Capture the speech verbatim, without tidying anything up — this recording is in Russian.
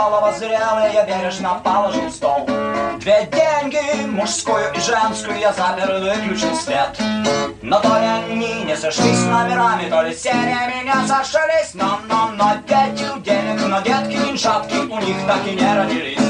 голову зрелый я бережно положил в стол. Две деньги, мужскую и женскую, я запер и выключил свет. Но то ли они не сошлись с номерами, то ли сериями не сошлись. Но, но, но детей денег, но детки иншатки у них так и не родились.